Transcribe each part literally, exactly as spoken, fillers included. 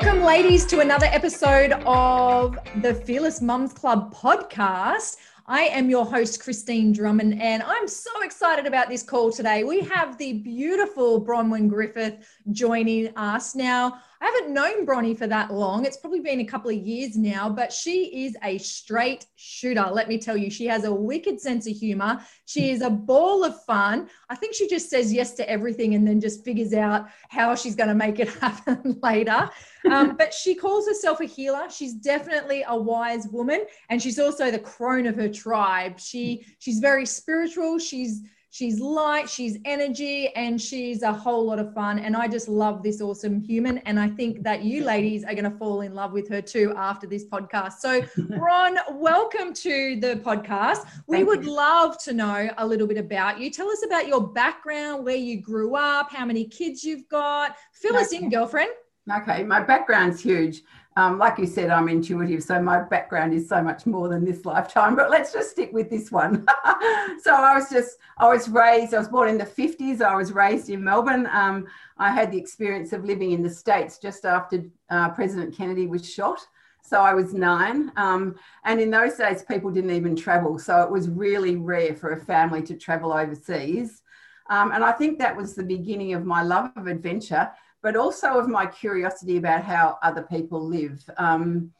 Welcome, ladies, to another episode of the Fearless Mums Club podcast. I am your host, Christine Drummond, and I'm so excited about this call today. We have the beautiful Bronwyn Griffith joining us. Now, I haven't known Bronnie for that long. It's probably been a couple of years now, but she is a straight shooter. Let me tell you, she has a wicked sense of humor. She is a ball of fun. I think she just says yes to everything and then just figures out how she's going to make it happen later. Um, but she calls herself a healer. She's definitely a wise woman, and she's also the crone of her tribe. She she's very spiritual. She's she's light. She's energy, and she's a whole lot of fun. And I just love this awesome human. And I think that you ladies are going to fall in love with her too after this podcast. So, Ron, welcome to the podcast. We Thank would you. love to know a little bit about you. Tell us about your background, where you grew up, how many kids you've got. Fill us in, girlfriend. Okay, my background's huge. Um, like you said, I'm intuitive, so my background is so much more than this lifetime, but let's just stick with this one. So I was just, I was raised, I was born in the fifties. I was raised in Melbourne. Um, I had the experience of living in the States just after uh, President Kennedy was shot. So I was nine. Um, and in those days, people didn't even travel. So it was really rare for a family to travel overseas. Um, and I think that was the beginning of my love of adventure, but also of my curiosity about how other people live. Um,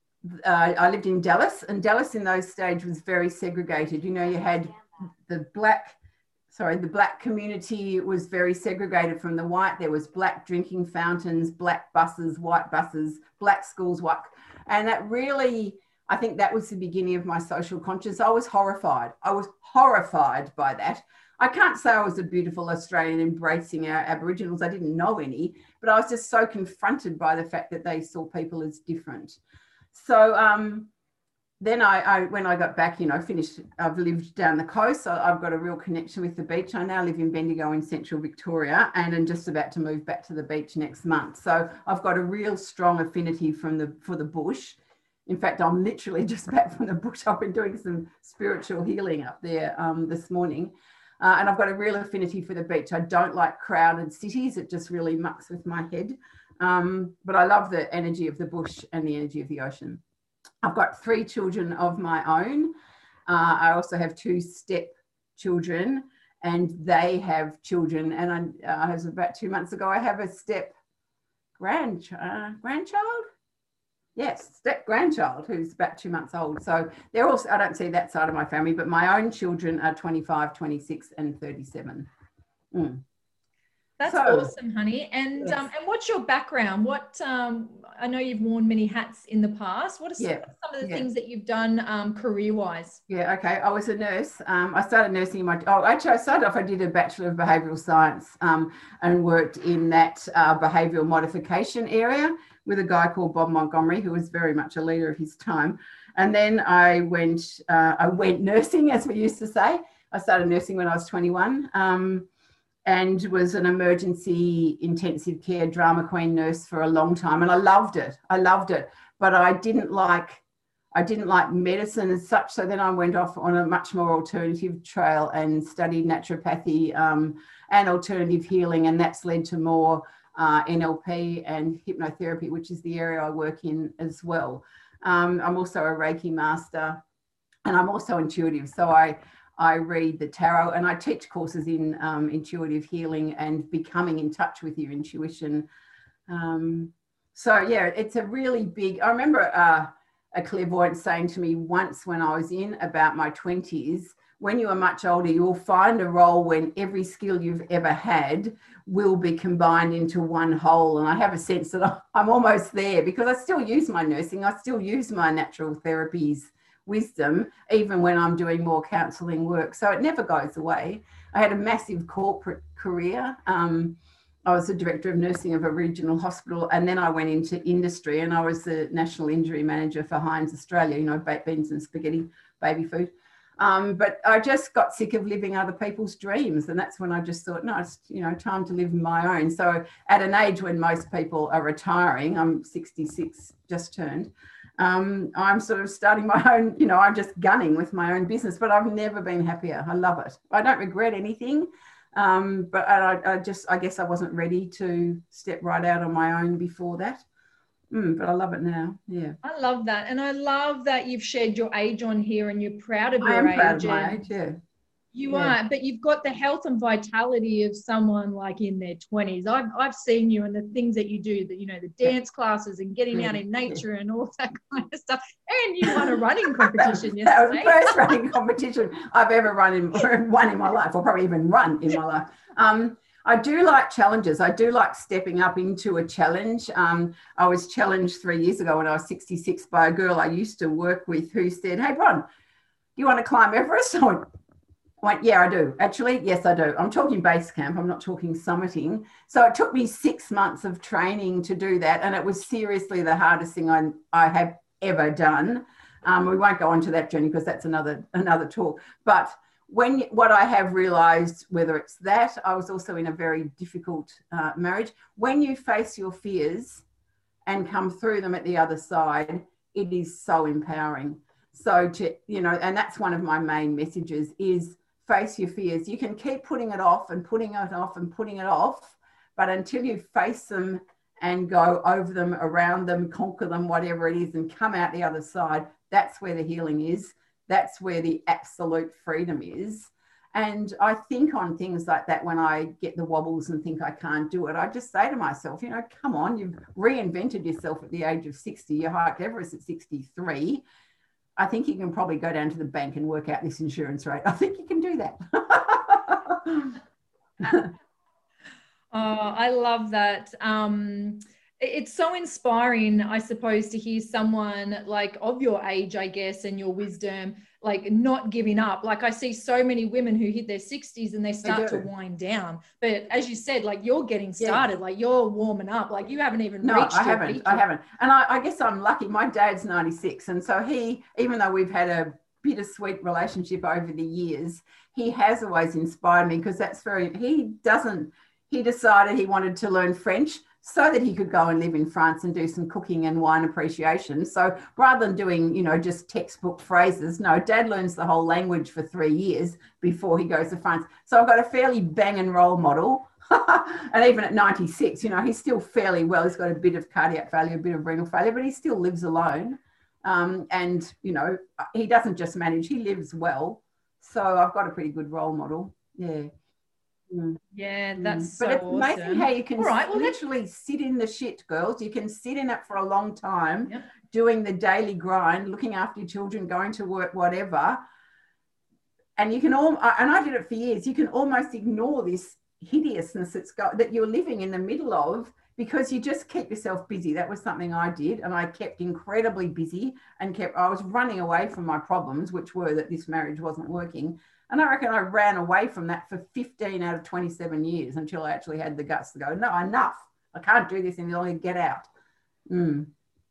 uh, I lived in Dallas, and Dallas in those days was very segregated. You know, you had the black, sorry, the black community was very segregated from the white. There was black drinking fountains, black buses, white buses, black schools, white. And that really, I think that was the beginning of my social conscience. I was horrified. I was horrified by that. I can't say I was a beautiful Australian embracing our Aboriginals. I didn't know any, but I was just so confronted by the fact that they saw people as different. So um, then I, I, when I got back, you know, finished, I've lived down the coast. So I've got a real connection with the beach. I now live in Bendigo in central Victoria, and I'm just about to move back to the beach next month. So I've got a real strong affinity from the, for the bush. In fact, I'm literally just back from the bush. I've been doing some spiritual healing up there um, this morning. Uh, and I've got a real affinity for the beach. I don't like crowded cities. It just really mucks with my head. Um, but I love the energy of the bush and the energy of the ocean. I've got three children of my own. Uh, I also have two step children, and they have children. And I, uh, as about two months ago, I have a step grand, uh, grandchild. Yes, step grandchild who's about two months old. So they're also, I don't see that side of my family, but my own children are twenty-five, twenty-six and thirty-seven. Mm. That's So, awesome, honey. And yes. um, and what's your background? What um, I know you've worn many hats in the past. What are some, Yeah. some of the Yeah. things that you've done um, career-wise? Yeah, okay. I was a nurse. Um, I started nursing in my, oh, actually I started off, I did a Bachelor of Behavioural Science um, and worked in that uh, behavioural modification area with a guy called Bob Montgomery, who was very much a leader of his time. And then I went, uh, I went nursing, as we used to say. I started nursing when I was twenty-one um, and was an emergency intensive care drama queen nurse for a long time. And I loved it. I loved it. But I didn't like, I didn't like medicine as such. So then I went off on a much more alternative trail and studied naturopathy um, and alternative healing. And that's led to more Uh, N L P and hypnotherapy, which is the area I work in as well. Um, I'm also a Reiki master, and I'm also intuitive. So I, I read the tarot, and I teach courses in um, intuitive healing and becoming in touch with your intuition. Um, so yeah, it's a really big, I remember uh, a clairvoyant saying to me once when I was in about my twenties, when you are much older, you'll find a role when every skill you've ever had will be combined into one whole. And I have a sense that I'm almost there, because I still use my nursing. I still use my natural therapies wisdom, even when I'm doing more counselling work. So it never goes away. I had a massive corporate career. Um, I was the director of nursing of a regional hospital, and then I went into industry, and I was the national injury manager for Heinz Australia, you know, baked beans and spaghetti, baby food. Um, but I just got sick of living other people's dreams. And that's when I just thought, no, it's, you know, time to live my own. So at an age when most people are retiring, I'm sixty-six, just turned, um, I'm sort of starting my own, you know, I'm just gunning with my own business, but I've never been happier. I love it. I don't regret anything. Um, but I, I just, I guess I wasn't ready to step right out on my own before that. Mm, but I love it now. Yeah. I love that. And I love that you've shared your age on here and you're proud of I your am proud of age. my And age, yeah. you Yeah. are, but you've got the health and vitality of someone like in their twenties. I've, I've seen you and the things that you do, that, you know, the dance classes and getting Yeah. out in nature Yeah. and all that kind of stuff. And you won a running competition that, yesterday. that was the first running competition I've ever run in, won in my life, or probably even run in my life. Um, I do like challenges. I do like stepping up into a challenge. Um, I was challenged three years ago when I was sixty-six by a girl I used to work with who said, "Hey, Bron, do you want to climb Everest?" I went, I went, yeah, I do. Actually, yes, I do. I'm talking base camp. I'm not talking summiting. So it took me six months of training to do that. And it was seriously the hardest thing I, I have ever done. Um, we won't go on to that journey because that's another, another talk. But when what I have realized, whether it's that, I was also in a very difficult uh, marriage. When you face your fears and come through them at the other side, it is so empowering. So to, you know, and that's one of my main messages is, face your fears. You can keep putting it off and putting it off and putting it off, but until you face them and go over them, around them, conquer them, whatever it is, and come out the other side, that's where the healing is. That's where the absolute freedom is. And I think on things like that, when I get the wobbles and think I can't do it, I just say to myself, you know, come on, you've reinvented yourself at the age of sixty. You hiked Everest at sixty-three. I think you can probably go down to the bank and work out this insurance rate. I think you can do that. Oh, I love that. Um, it's so inspiring, I suppose, to hear someone like of your age, I guess, and your wisdom, like not giving up. Like I see so many women who hit their sixties and they start to wind down. But as you said, like you're getting started, yeah. Like you're warming up, like you haven't even no, reached I your haven't. peak I haven't. And I, I guess I'm lucky. My dad's ninety-six. And so he, even though we've had a bittersweet relationship over the years, he has always inspired me because that's very, he doesn't, he decided he wanted to learn French so that he could go and live in France and do some cooking and wine appreciation. So rather than doing, you know, just textbook phrases, no, Dad learns the whole language for three years before he goes to France. So I've got a fairly banging role model. And even at ninety-six, you know, he's still fairly well. He's got a bit of cardiac failure, a bit of renal failure, but he still lives alone. Um, and, you know, he doesn't just manage, he lives well. So I've got a pretty good role model. Yeah. Mm. Yeah, that's mm. But so it's awesome. amazing how you can right, well, literally let's... sit in the shit, girls. You can sit in it for a long time, yep. doing the daily grind, looking after your children, going to work, whatever. And you can all, and I did it for years, you can almost ignore this hideousness that's got, that you're living in the middle of, because you just keep yourself busy. That was something I did, and I kept incredibly busy and kept, I was running away from my problems, which were that this marriage wasn't working. And I reckon I ran away from that for fifteen out of twenty-seven years until I actually had the guts to go, no, enough. I can't do this any longer. Get out. Mm.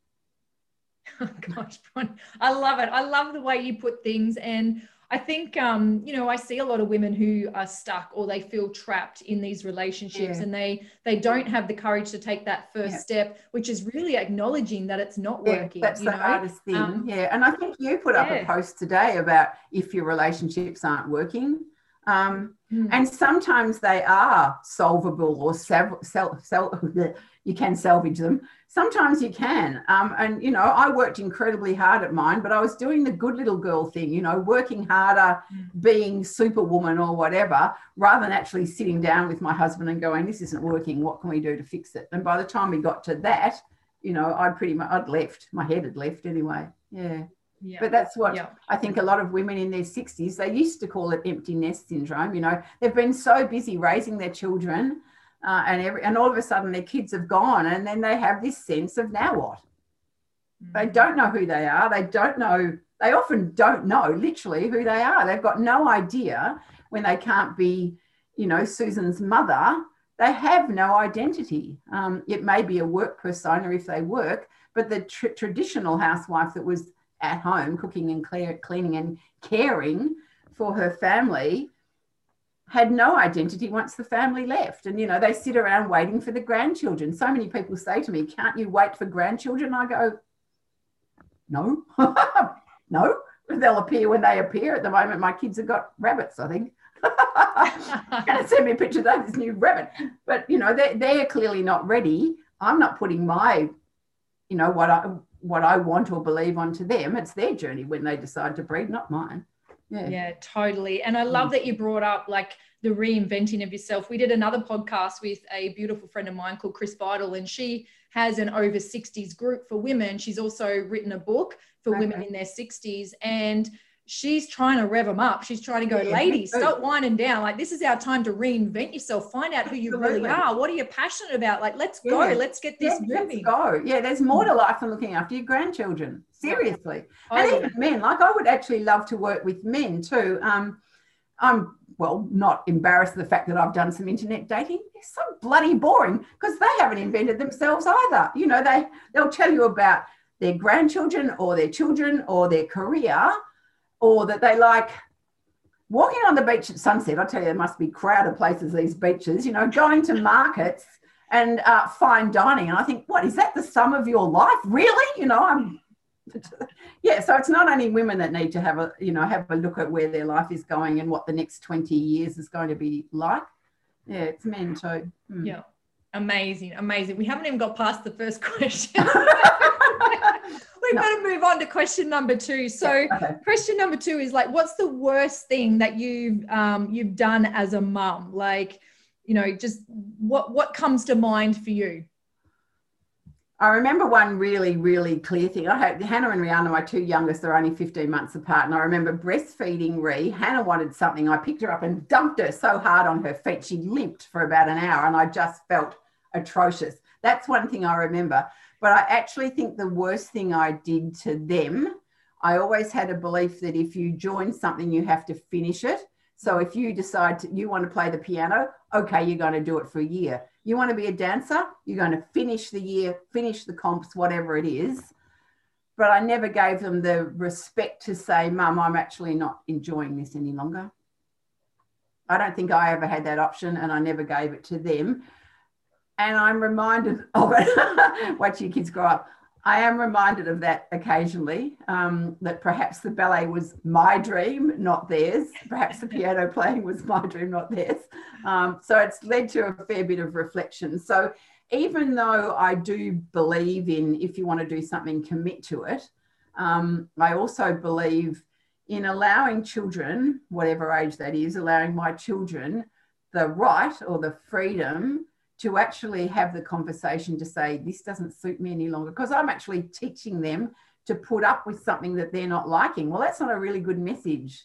Oh, gosh, I love it. I love the way you put things. And I think, um, you know, I see a lot of women who are stuck or they feel trapped in these relationships, yeah. and they they don't have the courage to take that first yeah. step, which is really acknowledging that it's not yeah, working. That's you the know? hardest thing. Um, yeah. And I think you put yeah. up a post today about if your relationships aren't working. Um, mm. And sometimes they are solvable or sel- sel- sel- you can salvage them. Sometimes you can. Um, and, you know, I worked incredibly hard at mine, but I was doing the good little girl thing, you know, working harder, mm. being superwoman or whatever, rather than actually sitting down with my husband and going, this isn't working. What can we do to fix it? And by the time we got to that, you know, I'd pretty much, I'd left. My head had left anyway. Yeah. Yeah. But that's what yeah. I think a lot of women in their sixties, they used to call it empty nest syndrome. You know, they've been so busy raising their children uh, and every, and all of a sudden their kids have gone, and then they have this sense of now what? Mm. They don't know who they are. They don't know, they often don't know literally who they are. They've got no idea when they can't be, you know, Susan's mother. They have no identity. Um, it may be a work persona if they work, but the tr- traditional housewife that was at home cooking and clear, cleaning and caring for her family had no identity once the family left. And, you know, they sit around waiting for the grandchildren. So many people say to me, can't you wait for grandchildren? I go, no, no, they'll appear when they appear. At the moment, my kids have got rabbits, I think. Can't send me pictures of this new rabbit. But, you know, they're, they're clearly not ready. I'm not putting my you know, what I what I want or believe onto them. It's their journey when they decide to breed, not mine. Yeah. Yeah, totally. And I love that you brought up like the reinventing of yourself. We did another podcast with a beautiful friend of mine called Chris Vital, and she has an over sixties group for women. She's also written a book for okay. women in their sixties, and she's trying to rev them up. She's trying to go, yeah, ladies, stop winding down. Like, this is our time to reinvent yourself. Find out who you Absolutely. really are. What are you passionate about? Like, let's yeah. go. Let's get this yeah, moving. Let's go. Yeah, there's more to life than looking after your grandchildren. Seriously. Yeah. And even men. Like, I would actually love to work with men too. Um, I'm, well, not embarrassed of the fact that I've done some internet dating. It's so bloody boring because they haven't invented themselves either. You know, they, they'll tell you about their grandchildren or their children or their career, or that they like walking on the beach at sunset. I tell you, there must be crowded places, these beaches, you know, going to markets and uh, fine dining. And I think, what, is that the sum of your life? Really? You know, I'm, yeah, so it's not only women that need to have a, you know, have a look at where their life is going and what the next twenty years is going to be like. Yeah, it's men too. Mm. Yeah. Amazing. Amazing. We haven't even got past the first question. We no. better move on to question number two. So yeah, okay. question number two is like, what's the worst thing that you've um, you've done as a mum? Like, you know, just what what comes to mind for you? I remember one really, really clear thing. I had Hannah and Rihanna, my two youngest, are only fifteen months apart. And I remember breastfeeding Ree. Hannah wanted something. I picked her up and dumped her so hard on her feet. She limped for about an hour and I just felt atrocious. That's one thing I remember. But I actually think the worst thing I did to them, I always had a belief that if you join something, you have to finish it. So if you decide to, you want to play the piano, okay, you're going to do it for a year. You want to be a dancer, you're going to finish the year, finish the comps, whatever it is. But I never gave them the respect to say, Mum, I'm actually not enjoying this any longer. I don't think I ever had that option and I never gave it to them. And I'm reminded of it. Watch your kids grow up. I am reminded of that occasionally, um, that perhaps the ballet was my dream, not theirs. Perhaps the piano playing was my dream, not theirs. Um, so it's led to a fair bit of reflection. So even though I do believe in, if you want to do something, commit to it, um, I also believe in allowing children, whatever age that is, allowing my children the right or the freedom to actually have the conversation to say, this doesn't suit me any longer, because I'm actually teaching them to put up with something that they're not liking. Well, that's not a really good message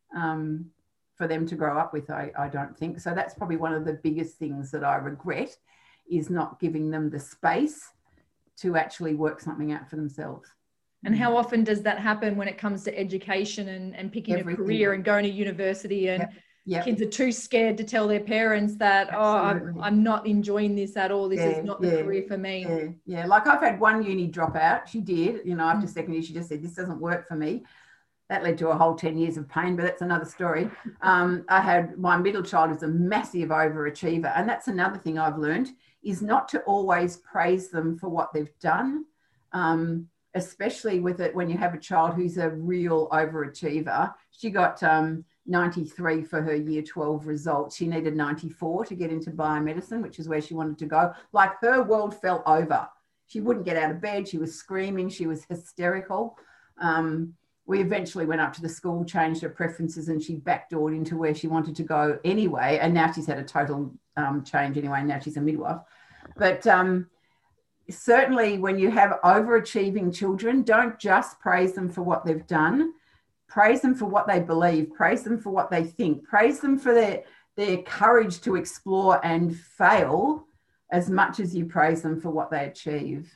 um, for them to grow up with, I, I don't think. So that's probably one of the biggest things that I regret, is not giving them the space to actually work something out for themselves. And how often does that happen when it comes to education and, and picking Everything. a career and going to university, and yep. Yep. kids are too scared to tell their parents that, Absolutely. oh, I'm, I'm not enjoying this at all. This yeah, is not the yeah, career for me. Yeah, yeah. Like I've had one uni drop out. She did, you know, after mm. second year, she just said, this doesn't work for me. That led to a whole ten years of pain, but that's another story. Um, I had my middle child was a massive overachiever. And that's another thing I've learned, is not to always praise them for what they've done. Um, especially with it when you have a child who's a real overachiever. She got um, ninety-three for her year twelve results. She needed ninety-four to get into biomedicine, which is where she wanted to go. Like, her world fell over. She wouldn't get out of bed. She was screaming. She was hysterical. Um, we eventually went up to the school, changed her preferences, and she backdoored into where she wanted to go anyway. And now she's had a total um, change anyway. Now she's a midwife. But um, certainly when you have overachieving children, don't just praise them for what they've done. Praise them for what they believe. Praise them for what they think. Praise them for their, their courage to explore and fail as much as you praise them for what they achieve.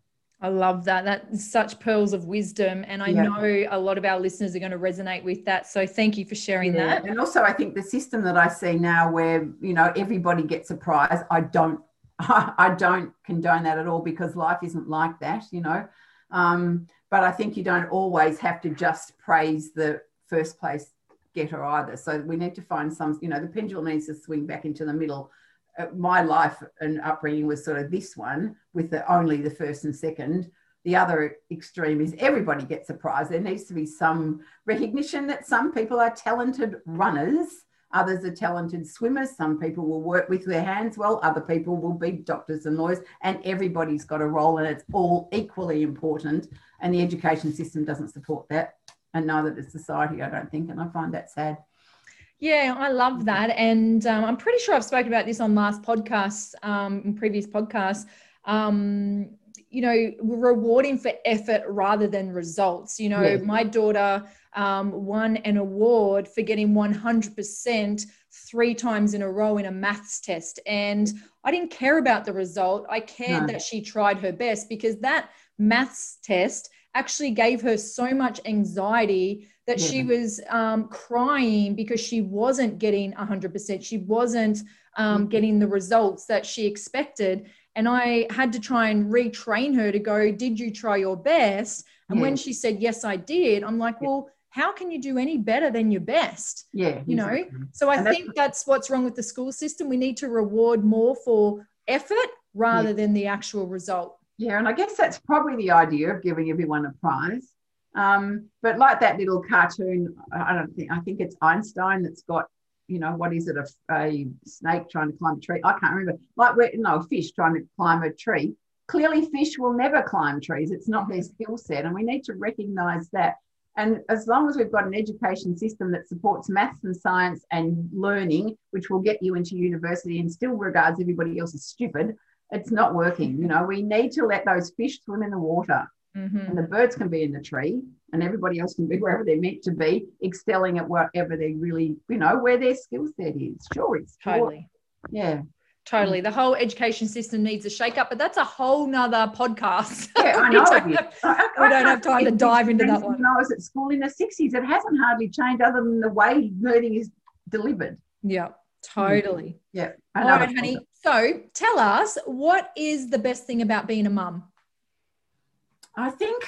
I love that. That's such pearls of wisdom. And I yeah. know a lot of our listeners are going to resonate with that. So thank you for sharing yeah. that. And also I think the system that I see now where, you know, everybody gets a prize, I don't, I don't condone that at all, because life isn't like that, you know. Um, but I think you don't always have to just praise the first place getter either. So we need to find some, you know, the pendulum needs to swing back into the middle. Uh, my life and upbringing was sort of this one, with the only the first and second. The other extreme is everybody gets a prize. There needs to be some recognition that some people are talented runners Others are talented swimmers. Some people will work with their hands well. Other people will be doctors and lawyers, and everybody's got a role, and it's all equally important. And the education system doesn't support that, and neither does society, I don't think. And I find that sad. Yeah, I love that. And um, I'm pretty sure I've spoken about this on last podcasts, um, in previous podcasts. Um, you know, rewarding for effort rather than results. You know, yes. My daughter um, won an award for getting one hundred percent three times in a row in a maths test. And I didn't care about the result. I cared no. that she tried her best, because that maths test actually gave her so much anxiety that yeah. she was um, crying because she wasn't getting one hundred percent. She wasn't um, mm-hmm. getting the results that she expected. And I had to try and retrain her to go, did you try your best? And yeah. when she said, yes, I did, I'm like, well, how can you do any better than your best? Yeah. You know, exactly. So I and think that's, that's what's wrong with the school system. We need to reward more for effort rather yeah. than the actual result. Yeah. And I guess that's probably the idea of giving everyone a prize. Um, but like that little cartoon, I don't think, I think it's Einstein that's got, you know, what is it, a, a snake trying to climb a tree? I can't remember. Like, we're, no, a fish trying to climb a tree. Clearly, fish will never climb trees. It's not their skill set, and we need to recognise that. And as long as we've got an education system that supports maths and science and learning, which will get you into university and still regards everybody else as stupid, it's not working. You know, we need to let those fish swim in the water. Mm-hmm. And the birds can be in the tree, and everybody else can be wherever they're meant to be, excelling at whatever they really, you know, where their skill set is. Sure, it's totally. Sure. Yeah. Totally. The whole education system needs a shake up, but that's a whole nother podcast. Yeah, I know. we don't, have, I, I, we don't have time to dive into that one. When I was at school in the sixties, it hasn't hardly changed other than the way learning is delivered. Yeah, totally. Yeah. All right, honey. So tell us, what is the best thing about being a mum? I think,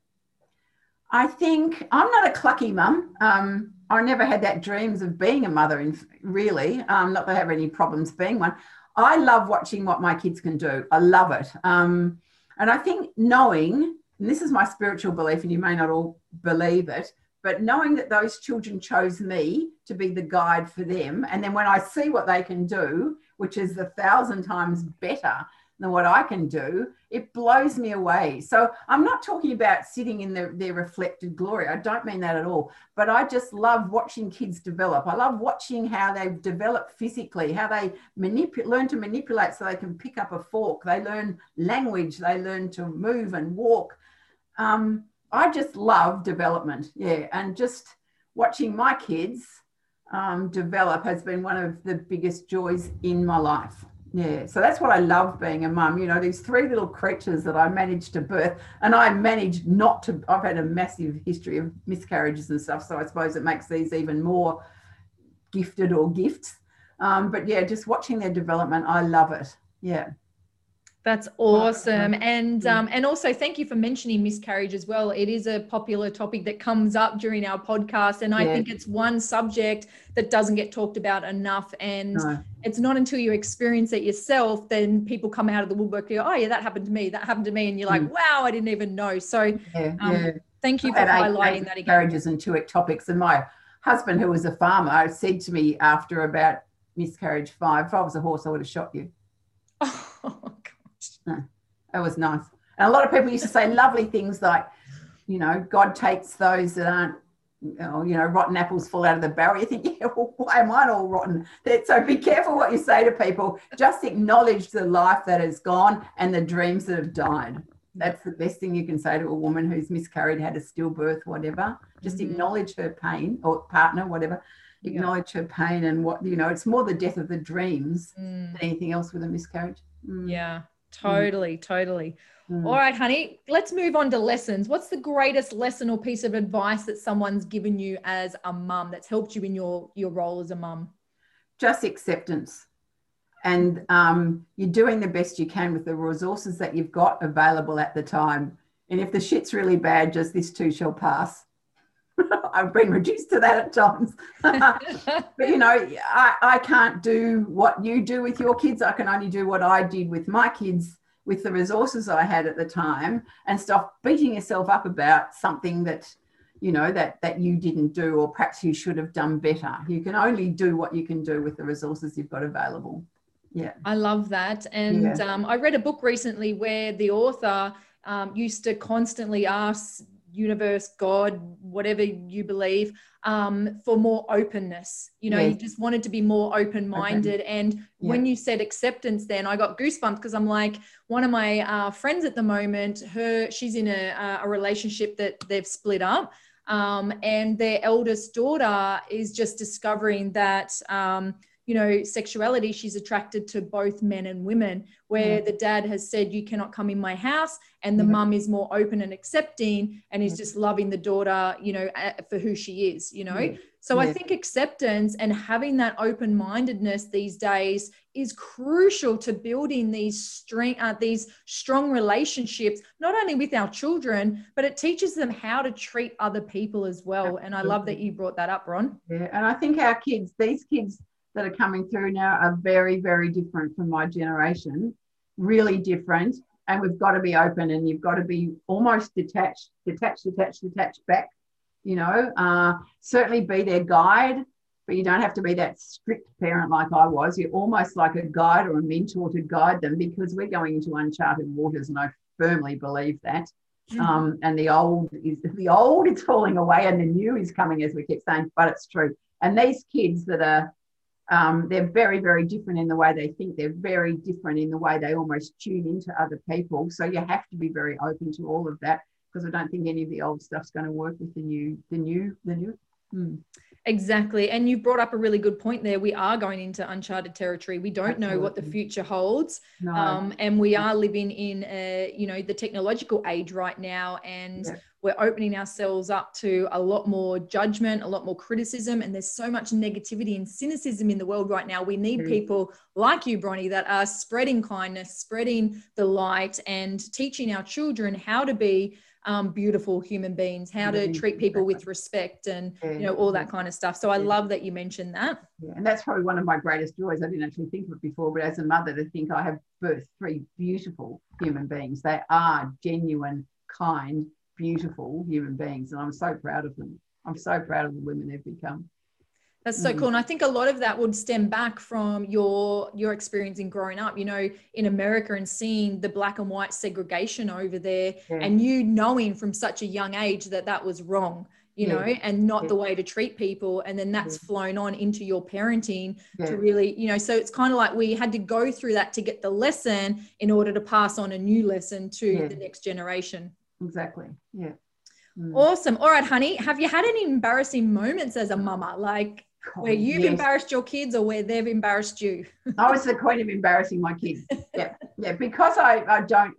I think I'm not a clucky mum. Um, I never had that dreams of being a mother, in, really. Um, not that I have any problems being one. I love watching what my kids can do. I love it. Um, and I think knowing, and this is my spiritual belief, and you may not all believe it, but knowing that those children chose me to be the guide for them, and then when I see what they can do, which is a thousand times better than what I can do, it blows me away. So I'm not talking about sitting in their, their reflected glory. I don't mean that at all. But I just love watching kids develop. I love watching how they develop physically, how they manipulate, learn to manipulate so they can pick up a fork. They learn language. They learn to move and walk. Um, I just love development. Yeah. And just watching my kids um, develop has been one of the biggest joys in my life. Yeah, so that's what I love being a mum. You know, these three little creatures that I managed to birth, and I managed not to, I've had a massive history of miscarriages and stuff, so I suppose it makes these even more gifted or gifts. Um, but yeah, just watching their development, I love it. Yeah. That's awesome. And um, and also thank you for mentioning miscarriage as well. It is a popular topic that comes up during our podcast. And I yeah. think it's one subject that doesn't get talked about enough. And no. it's not until you experience it yourself, then people come out of the woodwork and go, oh yeah, that happened to me. That happened to me. And you're like, mm. wow, I didn't even know. So yeah, um, yeah. thank you for highlighting eight, that again. Miscarriages and two ectopics. And my husband, who was a farmer, said to me after about miscarriage five, if I was a horse, I would have shot you. Oh, No, that was nice. And a lot of people used to say lovely things like, you know, God takes those that aren't, you know, you know, rotten apples fall out of the barrel. You think, yeah, well, why am I all rotten? So be careful what you say to people. Just acknowledge the life that has gone and the dreams that have died. That's the best thing you can say to a woman who's miscarried, had a stillbirth, whatever. Just mm-hmm. acknowledge her pain, or partner, whatever. Acknowledge yeah. her pain, and what, you know, it's more the death of the dreams mm. than anything else with a miscarriage. Mm. Yeah. Totally, mm. totally. Mm. All right, honey, let's move on to lessons. What's the greatest lesson or piece of advice that someone's given you as a mum that's helped you in your, your role as a mum? Just acceptance. And um, you're doing the best you can with the resources that you've got available at the time. And if the shit's really bad, just this too shall pass. I've been reduced to that at times. But, you know, I, I can't do what you do with your kids. I can only do what I did with my kids with the resources I had at the time, and stop beating yourself up about something that, you know, that that you didn't do, or perhaps you should have done better. You can only do what you can do with the resources you've got available. Yeah. I love that. And Yeah. um, I read a book recently where the author um, used to constantly ask universe, God, whatever you believe, um, for more openness. You know, Yes. you just wanted to be more open-minded. Okay. And Yeah. when you said acceptance, then I got goosebumps, because I'm like, one of my uh, friends at the moment, her, she's in a, a relationship that they've split up. Um, and their eldest daughter is just discovering that, um, you know, sexuality, she's attracted to both men and women, where Yeah. the dad has said, you cannot come in my house. And the Yeah. mum is more open and accepting, and is Yeah. just loving the daughter, you know, for who she is, you know. Yeah. So Yeah. I think acceptance and having that open-mindedness these days is crucial to building these strength, uh, these strong relationships, not only with our children, but it teaches them how to treat other people as well. And I love that you brought that up, Ron. Yeah, and I think our kids, these kids that are coming through now, are very, very different from my generation, really different. And we've got to be open, and you've got to be almost detached, detached, detached, detached back, you know, uh, certainly be their guide, but you don't have to be that strict parent like I was. You're almost like a guide or a mentor to guide them, because we're going into uncharted waters, and I firmly believe that. Mm-hmm. Um, and the old is the old is falling away, and the new is coming, as we keep saying, but it's true. And these kids that are, um, they're very, very different in the way they think. They're very different in the way they almost tune into other people. So you have to be very open to all of that, because I don't think any of the old stuff's going to work with the new, the new, the new. Mm. Exactly. And you brought up a really good point there. We are going into uncharted territory. We don't Absolutely. know what the future holds. No. Um, and we are living in, a, you know, the technological age right now. And yeah. we're opening ourselves up to a lot more judgment, a lot more criticism. And there's so much negativity and cynicism in the world right now. We need mm-hmm. people like you, Bronnie, that are spreading kindness, spreading the light, and teaching our children how to be Um, beautiful human beings, how to treat people with respect, and yeah, you know, all that kind of stuff. So I yeah. love that you mentioned that. Yeah, and that's probably one of my greatest joys. I didn't actually think of it before, but as a mother, to think I have birthed three beautiful human beings. They are genuine, kind, beautiful human beings, and I'm so proud of them. I'm so proud of the women they've become. That's so cool. And I think a lot of that would stem back from your your experience in growing up, you know, in America, and seeing the black and white segregation over there, yeah. and you knowing from such a young age that that was wrong, you yeah. know, and not yeah. the way to treat people. And then that's yeah. flown on into your parenting yeah. to really, you know, so it's kind of like we had to go through that to get the lesson in order to pass on a new lesson to yeah. the next generation. Exactly. Yeah. Mm. Awesome. All right, honey. Have you had any embarrassing moments as a mama? Like, Oh, where you've yes. embarrassed your kids, or where they've embarrassed you? I was the queen of embarrassing my kids. Yeah, yeah, because I, I don't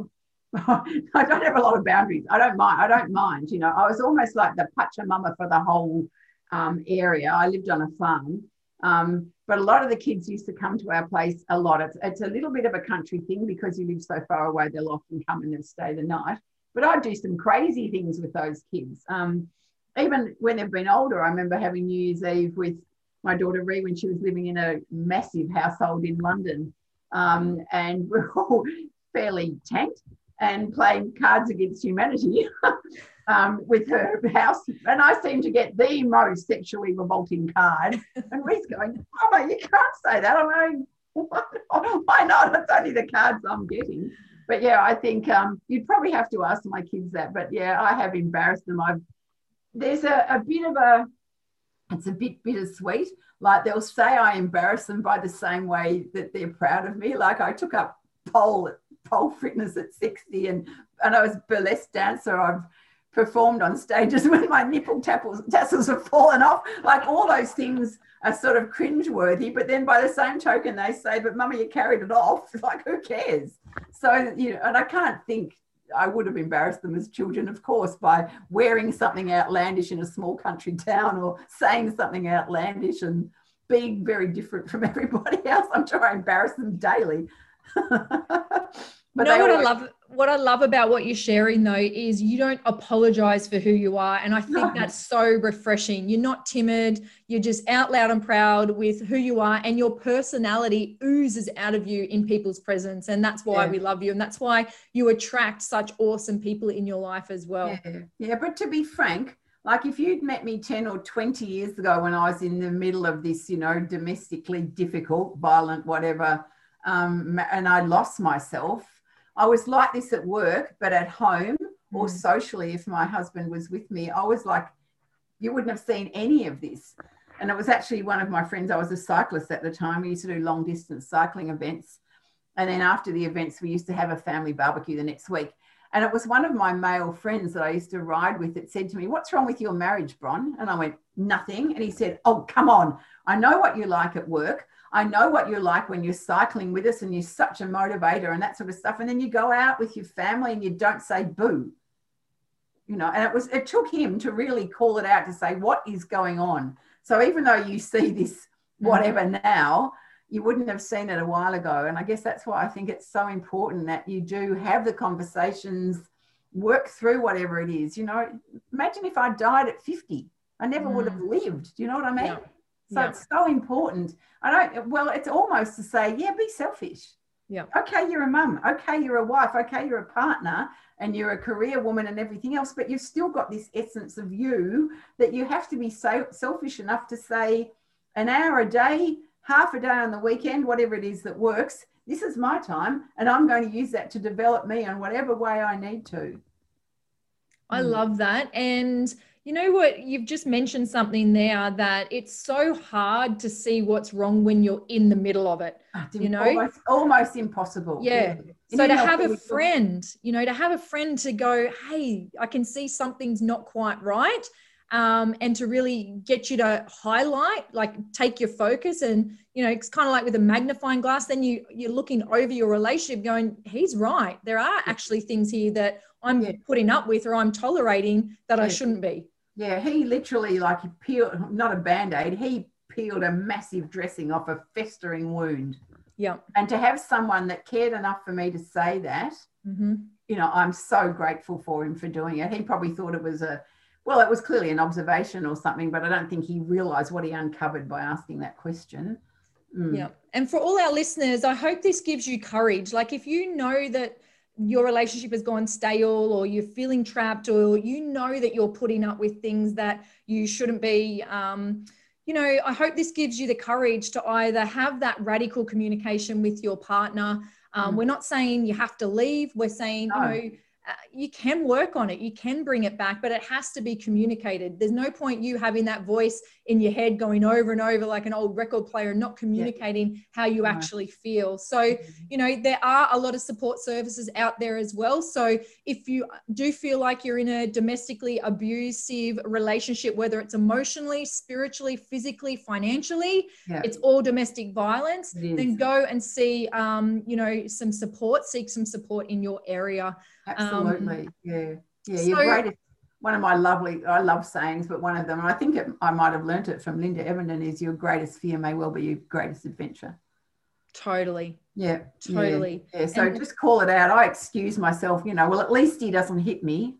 I don't have a lot of boundaries. I don't mind. I don't mind. You know, I was almost like the Pachamama for the whole um, area. I lived on a farm, um, but a lot of the kids used to come to our place a lot. It's, it's a little bit of a country thing, because you live so far away. They'll often come and they'll stay the night. But I'd do some crazy things with those kids. Um, even when they've been older, I remember having New Year's Eve with my daughter Ree when she was living in a massive household in London, um, and we're all fairly tanked and playing Cards Against Humanity um, with her house. And I seem to get the most sexually revolting card. And Ree's going, Mama, you can't say that. I'm going, why not? It's only the cards I'm getting. But yeah, I think um, you'd probably have to ask my kids that. But yeah, I have embarrassed them. I've there's a, a bit of a It's a bit bittersweet. Like, they'll say I embarrass them by the same way that they're proud of me. Like, I took up pole pole fitness at sixty, and, and I was a burlesque dancer. I've performed on stages when my nipple tassels, tassels have fallen off. Like, all those things are sort of cringeworthy. But then by the same token, they say, but Mummy, you carried it off. Like, who cares? So, you know, and I can't think I would have embarrassed them as children, of course, by wearing something outlandish in a small country town, or saying something outlandish and being very different from everybody else. I'm sure I embarrass them daily. But you know what always... I love? What I love about what you're sharing, though, is you don't apologize for who you are. And I think no. that's so refreshing. You're not timid. You're just out loud and proud with who you are, and your personality oozes out of you in people's presence. And that's why yeah. we love you. And that's why you attract such awesome people in your life as well. Yeah, yeah. But to be frank, Like if you'd met me ten or twenty years ago when I was in the middle of this, you know, domestically difficult, violent, whatever, um, and I lost myself, I was like this at work, but at home or Mm. socially, if my husband was with me, I was like, you wouldn't have seen any of this. And it was actually one of my friends, I was a cyclist at the time. We used to do long distance cycling events. And then after the events, we used to have a family barbecue the next week. And it was one of my male friends that I used to ride with that said to me, what's wrong with your marriage, Bron? And I went, nothing. And he said, oh, come on. I know what you like at work. I know what you're like when you're cycling with us and you're such a motivator and that sort of stuff. And then you go out with your family and you don't say boo. You know, and it was, it took him to really call it out to say, what is going on? So even though you see this whatever now, you wouldn't have seen it a while ago. And I guess that's why I think it's so important that you do have the conversations, work through whatever it is. You know, imagine if I died at fifty, I never mm. would have lived. Do you know what I mean? Yeah. So yeah. It's so important. I don't, well, it's almost to say, yeah, be selfish. Yeah. Okay, you're a mum. Okay, you're a wife. Okay, you're a partner and you're a career woman and everything else, but you've still got this essence of you that you have to be so selfish enough to say an hour a day, half a day on the weekend, whatever it is that works, this is my time and I'm going to use that to develop me in whatever way I need to. I love that. And you know what, you've just mentioned something there that it's so hard to see what's wrong when you're in the middle of it, you know, almost, almost impossible. Yeah. yeah. So to have a friend, you know, to have a friend to go, hey, I can see something's not quite right. Um, and to really get you to highlight, like take your focus and, you know, it's kind of like with a magnifying glass, then you, you're looking over your relationship going, he's right. There are actually things here that I'm yeah. putting up with or I'm tolerating that yeah. I shouldn't be. Yeah, he literally like he peeled, not a Band-Aid, he peeled a massive dressing off a festering wound. Yeah. And to have someone that cared enough for me to say that, mm-hmm. you know, I'm so grateful for him for doing it. He probably thought it was a, well, it was clearly an observation or something, but I don't think he realised what he uncovered by asking that question. Mm. Yeah. And for all our listeners, I hope this gives you courage. Like if you know that your relationship has gone stale or you're feeling trapped or you know that you're putting up with things that you shouldn't be, um, you know, I hope this gives you the courage to either have that radical communication with your partner. Um, mm. We're not saying you have to leave. We're saying, no. you know, Uh, you can work on it, you can bring it back, but it has to be communicated. There's no point you having that voice in your head going over and over like an old record player and not communicating yeah. how you right. actually feel. So, you know, there are a lot of support services out there as well. So if you do feel like you're in a domestically abusive relationship, whether it's emotionally, spiritually, physically, financially, yeah. it's all domestic violence, then go and see, um, you know, some support, seek some support in your area. Absolutely. Um, yeah. Yeah. So, You're great. One of my lovely, I love sayings, but one of them, and I think it, I might have learnt it from Linda Evenden, is your greatest fear may well be your greatest adventure. Totally. Yeah. Totally. Yeah. yeah. So and, just call it out. I excuse myself, you know, well, at least he doesn't hit me.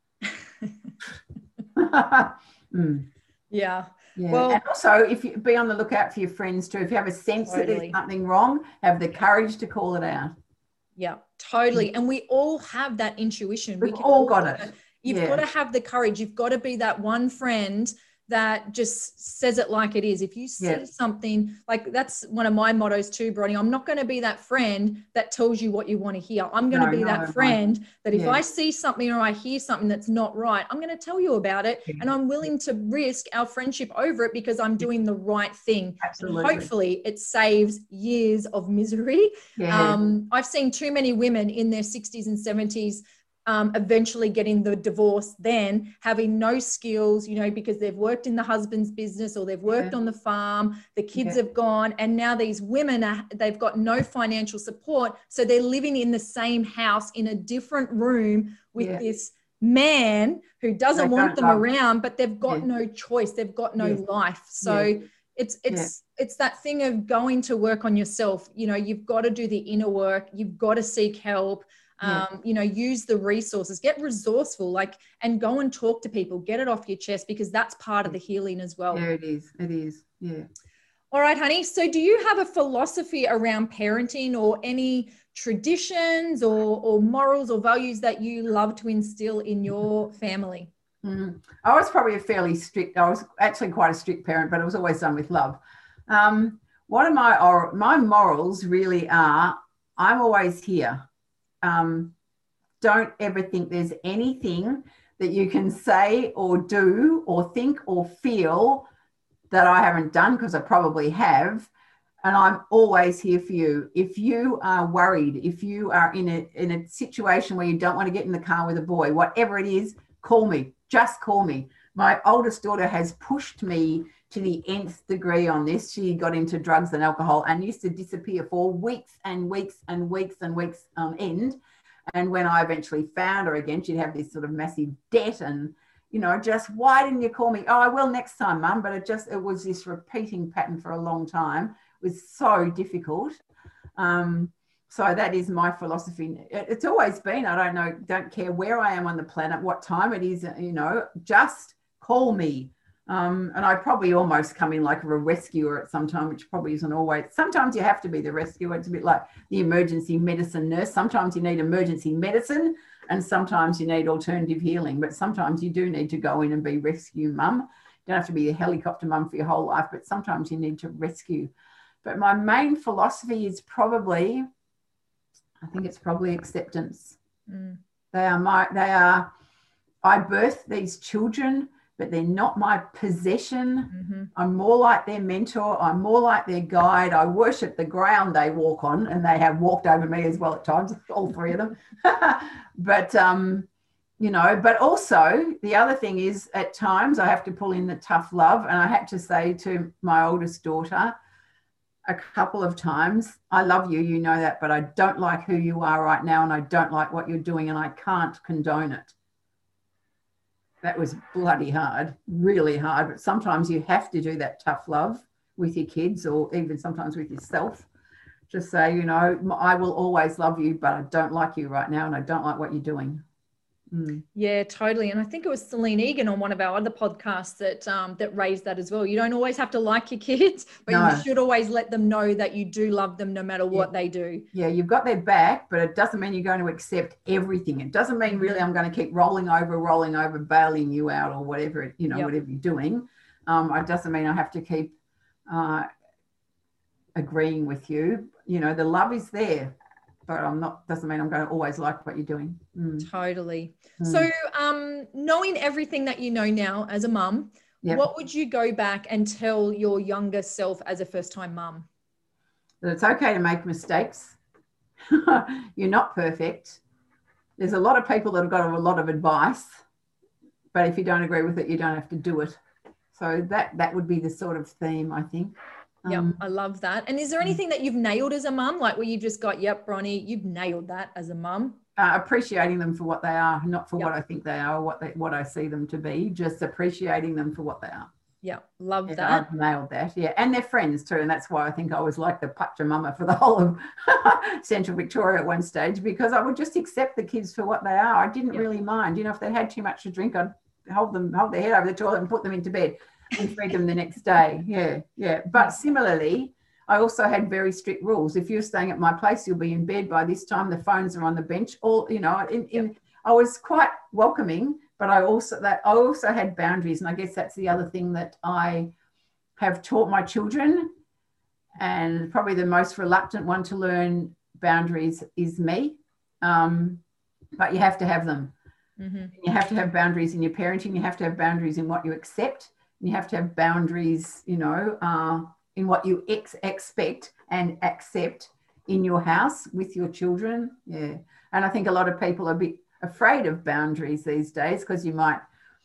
mm. Yeah. Yeah. Well, and also, if you be on the lookout for your friends too, if you have a sense totally. that there's something wrong, have the courage to call it out. Yeah, totally. And we all have that intuition. We've we can all got it. You've yeah. got to have the courage. You've got to be that one friend that just says it like it is. If you see yeah. something, like that's one of my mottos too, Bronnie. I'm not going to be that friend that tells you what you want to hear. I'm going no, to be no, that friend no. that if yeah. I see something or I hear something that's not right, I'm going to tell you about it. Yeah. And I'm willing to risk our friendship over it because I'm doing the right thing. Absolutely. And hopefully it saves years of misery. Yeah. Um, I've seen too many women in their sixties and seventies Um, eventually getting the divorce, then having no skills, you know, because they've worked in the husband's business or they've worked yeah. on the farm, the kids yeah. have gone, and now these women, are, they've got no financial support. So they're living in the same house in a different room with yeah. this man who doesn't they want them love. around, but they've got yeah. no choice. They've got no yeah. life. So yeah. it's, it's, yeah. it's that thing of going to work on yourself. You know, you've got to do the inner work. You've got to seek help. Um, yeah. you know, use the resources, get resourceful, like, and go and talk to people, get it off your chest, because that's part of the healing as well. Yeah, it is. It is. Yeah. All right, honey. So do you have a philosophy around parenting or any traditions or, or morals or values that you love to instill in your family? Mm. I was probably a fairly strict, I was actually quite a strict parent, but it was always done with love. Um, one of my, or my morals really are, I'm always here. Um, don't ever think there's anything that you can say or do or think or feel that I haven't done, because I probably have. And I'm always here for you. If you are worried, if you are in a, in a situation where you don't want to get in the car with a boy, whatever it is, call me. Just call me. My oldest daughter has pushed me to the nth degree on this. She got into drugs and alcohol and used to disappear for weeks and weeks and weeks and weeks on end. And when I eventually found her again, she'd have this sort of massive debt and, you know, just, why didn't you call me? Oh, I will next time, Mum. But it just, it was this repeating pattern for a long time. It was so difficult. Um, so that is my philosophy. It's always been, I don't know, don't care where I am on the planet, what time it is, you know, just call me. Um, and I probably almost come in like a rescuer at some time, which probably isn't always. Sometimes you have to be the rescuer. It's a bit like the emergency medicine nurse. Sometimes you need emergency medicine and sometimes you need alternative healing. But sometimes you do need to go in and be rescue mum. You don't have to be a helicopter mum for your whole life, but sometimes you need to rescue. But my main philosophy is probably, I think it's probably acceptance. Mm. They are my, they are, I birthed these children, but they're not my possession. Mm-hmm. I'm more like their mentor. I'm more like their guide. I worship the ground they walk on, and they have walked over me as well at times, all three of them. But, um, you know, but also the other thing is at times I have to pull in the tough love. And I had to say to my oldest daughter a couple of times, I love you, you know that, but I don't like who you are right now, and I don't like what you're doing, and I can't condone it. That was bloody hard, really hard. But sometimes you have to do that tough love with your kids, or even sometimes with yourself. Just say, you know, I will always love you, but I don't like you right now, and I don't like what you're doing. Mm. Yeah, totally. And I think it was Celine Egan on one of our other podcasts that um, that raised that as well. You don't always have to like your kids, but no. You should always let them know that you do love them no matter what yeah. they do. Yeah, you've got their back, but it doesn't mean you're going to accept everything. It doesn't mean really I'm going to keep rolling over, rolling over, bailing you out or whatever, you know, yep. whatever you're doing. Um, it doesn't mean I have to keep uh, agreeing with you. You know, the love is there. But I'm not, doesn't mean I'm going to always like what you're doing. Mm. Totally. Mm. So um, knowing everything that you know now as a mum, yep. what would you go back and tell your younger self as a first-time mum? That it's okay to make mistakes. You're not perfect. There's a lot of people that have got a lot of advice, but if you don't agree with it, you don't have to do it. So that, that would be the sort of theme, I think. Yeah, um, I love that. And is there anything that you've nailed as a mum, like where you've just got, yep, Bronnie, you've nailed that as a mum? Uh, appreciating them for what they are, not for yep. what I think they are, or what they, what I see them to be, just appreciating them for what they are. Yeah, love yeah, that. I've nailed that. Yeah, and they're friends too, and that's why I think I was like the Pachamama for the whole of Central Victoria at one stage, because I would just accept the kids for what they are. I didn't yep. really mind. You know, if they had too much to drink, I'd hold them, hold their head over the toilet and put them into bed and feed them the next day. Yeah, yeah. But similarly, I also had very strict rules. If you're staying at my place, you'll be in bed by this time. The phones are on the bench. All, you know, in, in, I was quite welcoming, but I also that I also had boundaries, and I guess that's the other thing that I have taught my children. And probably the most reluctant one to learn boundaries is me. Um, but you have to have them. Mm-hmm. You have to have boundaries in your parenting. You have to have boundaries in what you accept. You have to have boundaries, you know, uh, in what you ex- expect and accept in your house with your children. Yeah. And I think a lot of people are a bit afraid of boundaries these days, because you might,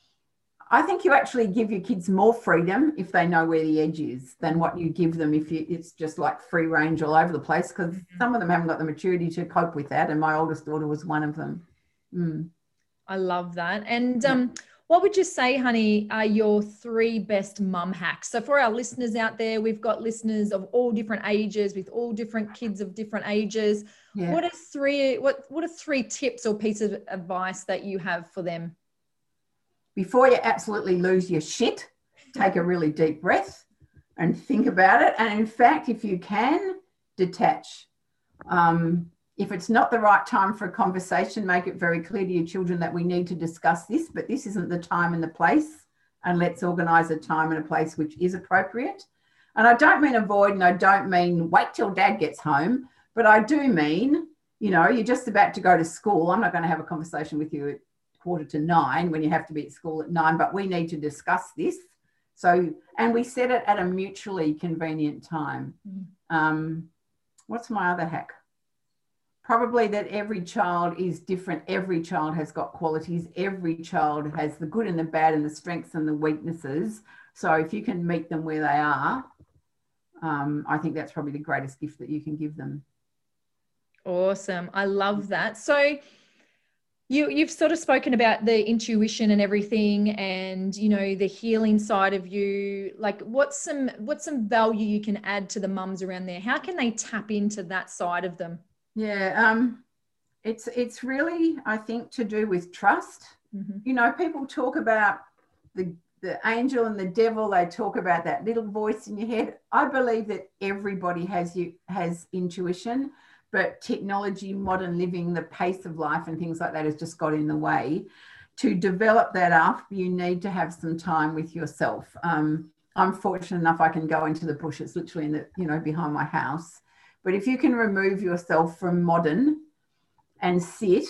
I think you actually give your kids more freedom if they know where the edge is than what you give them if you, it's just like free range all over the place, because mm-hmm. some of them haven't got the maturity to cope with that. And my oldest daughter was one of them. Mm. I love that. And um, what would you say, honey, are your three best mum hacks? So for our listeners out there, we've got listeners of all different ages with all different kids of different ages. Yeah. What are three, what, what are three tips or pieces of advice that you have for them? Before you absolutely lose your shit, take a really deep breath and think about it. And in fact, if you can, detach. Um, if it's not the right time for a conversation, make it very clear to your children that we need to discuss this, but this isn't the time and the place, and let's organise a time and a place which is appropriate. And I don't mean avoid, and I don't mean wait till dad gets home, but I do mean, you know, you're just about to go to school. I'm not going to have a conversation with you at quarter to nine when you have to be at school at nine, but we need to discuss this. So, and we set it at a mutually convenient time. Um, what's my other hack? Probably that every child is different. Every child has got qualities. Every child has the good and the bad and the strengths and the weaknesses. So if you can meet them where they are, um, I think that's probably the greatest gift that you can give them. Awesome. I love that. So you, you've sort of spoken about the intuition and everything, and, you know, the healing side of you. Like, what's some, what's some value you can add to the mums around there? How can they tap into that side of them? Yeah, um, it's it's really, I think, to do with trust. Mm-hmm. You know, people talk about the the angel and the devil. They talk about that little voice in your head. I believe that everybody has you has intuition, but technology, modern living, the pace of life and things like that has just got in the way. To develop that up, you need to have some time with yourself. Um, I'm fortunate enough I can go into the bush. It's literally in the, you know, behind my house. But if you can remove yourself from modern and sit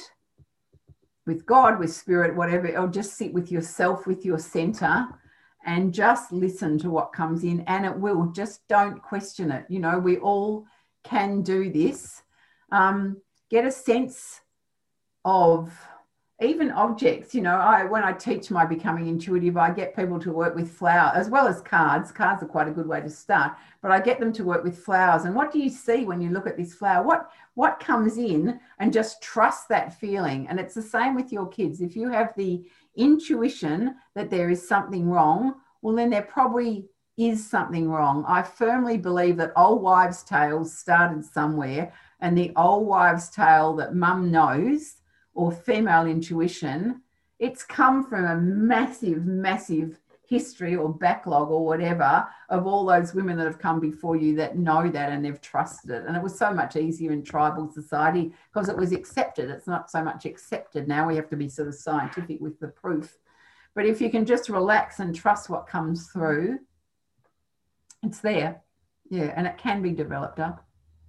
with God, with spirit, whatever, or just sit with yourself, with your center, and just listen to what comes in, and it will. Just don't question it. You know, we all can do this. Um, get a sense of even objects. You know, I when I teach my Becoming Intuitive, I get people to work with flowers as well as cards. Cards are quite a good way to start, but I get them to work with flowers. And what do you see when you look at this flower? What what comes in, and just trust that feeling. And it's the same with your kids. If you have the intuition that there is something wrong, well, then there probably is something wrong. I firmly believe that old wives' tales started somewhere, and the old wives' tale that mum knows, or female intuition, it's come from a massive, massive history or backlog or whatever of all those women that have come before you that know that, and they've trusted it. And it was so much easier in tribal society because it was accepted. It's not so much accepted now. We have to be sort of scientific with the proof. But if you can just relax and trust what comes through, it's there. Yeah, and it can be developed up.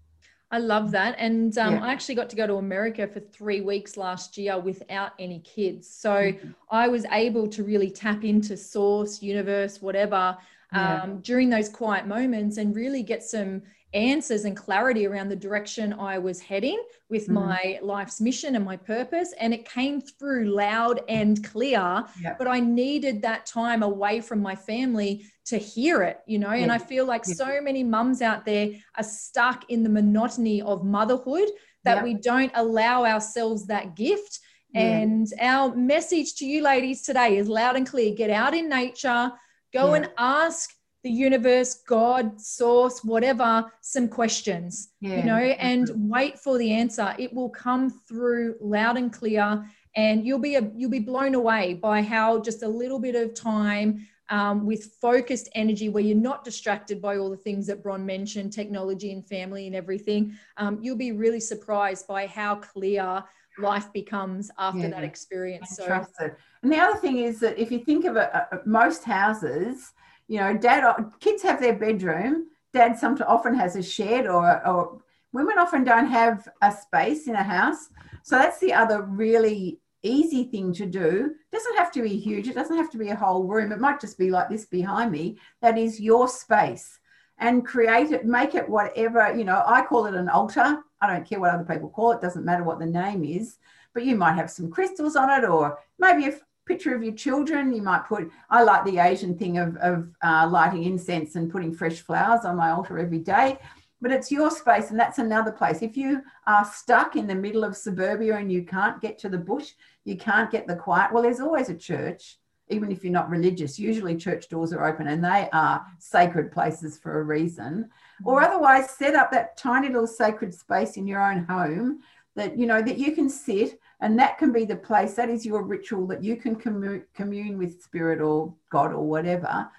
I love that. And um, yeah. I actually got to go to America for three weeks last year without any kids. So mm-hmm. I was able to really tap into source, universe, whatever, yeah. um, during those quiet moments, and really get some answers and clarity around the direction I was heading with mm-hmm. my life's mission and my purpose. And it came through loud and clear, yeah. but I needed that time away from my family to hear it, you know, yeah. and I feel like yeah. so many mums out there are stuck in the monotony of motherhood that yeah. we don't allow ourselves that gift. Yeah. And our message to you ladies today is loud and clear. Get out in nature, go yeah. and ask the universe, God, source, whatever, some questions, yeah. you know, and wait for the answer. It will come through loud and clear, and you'll be a, you'll be blown away by how just a little bit of time um, with focused energy, where you're not distracted by all the things that Bron mentioned, technology and family and everything. Um, you'll be really surprised by how clear life becomes after yeah. that experience. So trust it. And the other thing is that if you think of it, uh, most houses, you know, dad, kids have their bedroom. Dad sometimes often has a shed, or, or women often don't have a space in a house. So that's the other really easy thing to do. It doesn't have to be huge. It doesn't have to be a whole room. It might just be like this behind me. That is your space, and create it, make it whatever, you know, I call it an altar. I don't care what other people call it. Doesn't matter what the name is, but you might have some crystals on it, or maybe a picture of your children. You might put, I like the Asian thing of, of uh, lighting incense and putting fresh flowers on my altar every day, but it's your space, and that's another place. If you are stuck in the middle of suburbia and you can't get to the bush, you can't get the quiet, well, there's always a church, even if you're not religious. Usually church doors are open, and they are sacred places for a reason. Mm-hmm. Or otherwise set up that tiny little sacred space in your own home that, you know, that you can sit, and that can be the place, that is your ritual, that you can commu- commune with spirit or God or whatever.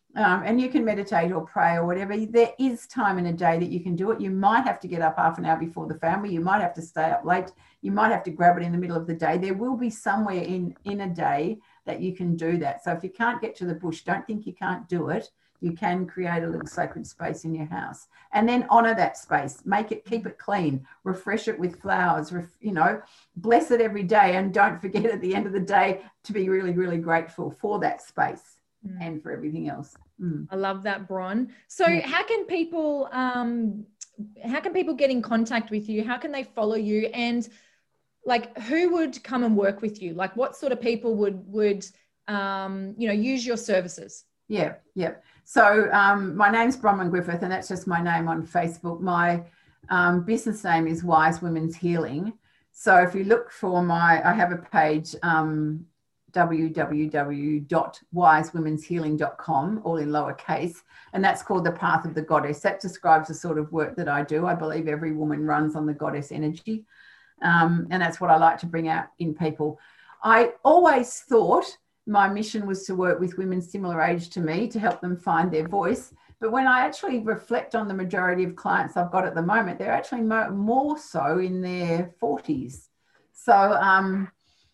Um, and you can meditate or pray or whatever. There is time in a day that you can do it. You might have to get up half an hour before the family. You might have to stay up late. You might have to grab it in the middle of the day. There will be somewhere in, in a day that you can do that. So if you can't get to the bush, don't think you can't do it. You can create a little sacred space in your house, and then honor that space. Make it, keep it clean, refresh it with flowers, ref, you know, bless it every day. And don't forget at the end of the day to be really, really grateful for that space mm. and for everything else. Mm. I love that, Bron. So yeah. how can people, um, how can people get in contact with you? How can they follow you? And like, who would come and work with you? Like, what sort of people would, would, um, you know, use your services? Yeah, yeah. So um, my name's Bronwyn Griffith, and that's just my name on Facebook. My um, business name is Wise Women's Healing. So if you look for my, I have a page, um, w w w dot wise women's healing dot com, all in lowercase, and that's called The Path of the Goddess. That describes the sort of work that I do. I believe every woman runs on the goddess energy, um, and that's what I like to bring out in people. I always thought my mission was to work with women similar age to me to help them find their voice. But when I actually reflect on the majority of clients I've got at the moment, they're actually more, more so in their forties. So um,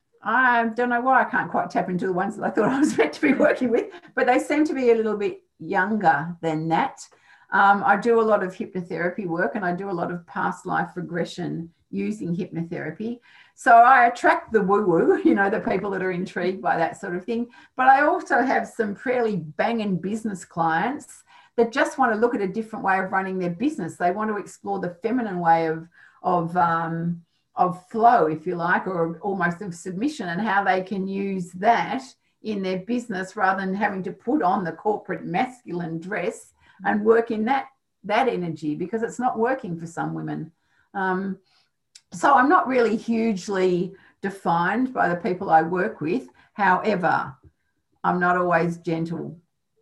I don't know why I can't quite tap into the ones that I thought I was meant to be working with, but they seem to be a little bit younger than that. Um, I do a lot of hypnotherapy work, and I do a lot of past life regression using hypnotherapy. So I attract the woo-woo, you know, the people that are intrigued by that sort of thing. But I also have some fairly banging business clients that just want to look at a different way of running their business. They want to explore the feminine way of, of, um, of flow, if you like, or almost of submission, and how they can use that in their business rather than having to put on the corporate masculine dress and work in that, that energy, because it's not working for some women. Um, So I'm not really hugely defined by the people I work with. However, I'm not always gentle.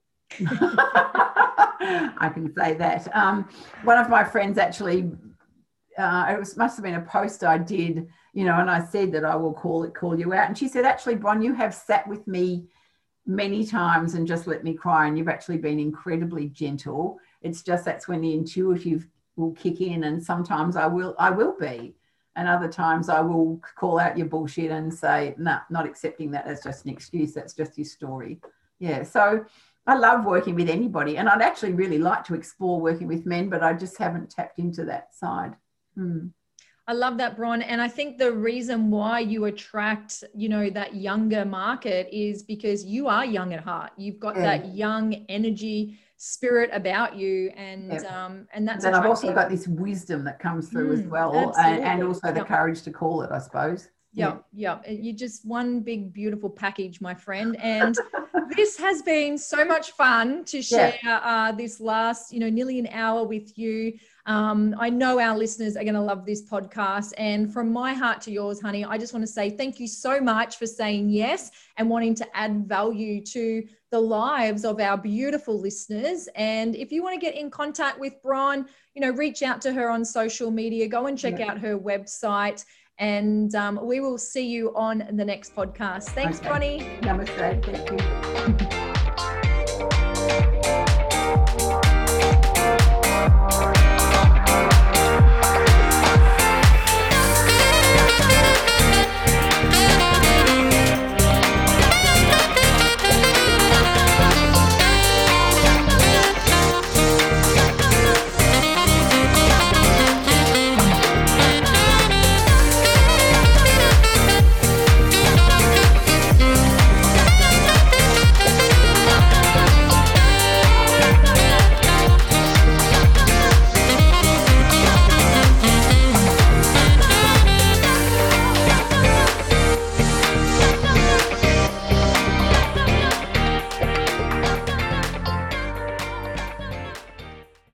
I can say that. Um, one of my friends actually, uh, it was, must have been a post I did, you know, and I said that I will call it, call you out. And she said, actually, Bron, you have sat with me many times and just let me cry, and you've actually been incredibly gentle. It's just that's when the intuitive will kick in, and sometimes I will, I will be. And other times I will call out your bullshit and say, no, nah, not accepting that. That's just an excuse. That's just your story. Yeah. So I love working with anybody. And I'd actually really like to explore working with men, but I just haven't tapped into that side. Hmm. I love that, Bron. And I think the reason why you attract, you know, that younger market is because you are young at heart. You've got yeah. that young energy spirit about you, and yep. um and that's then I've also got this wisdom that comes through mm, as well, and, and also the yep. courage to call it, I suppose. Yeah, yeah. You're just one big beautiful package, my friend. And this has been so much fun to share yeah. uh, this last, you know, nearly an hour with you. Um, I know our listeners are going to love this podcast. And from my heart to yours, honey, I just want to say thank you so much for saying yes and wanting to add value to the lives of our beautiful listeners. And if you want to get in contact with Bron, you know, reach out to her on social media, go and check yeah. out her website. And um, we will see you on the next podcast. Thanks, okay. Bronnie. Namaste. Thank you.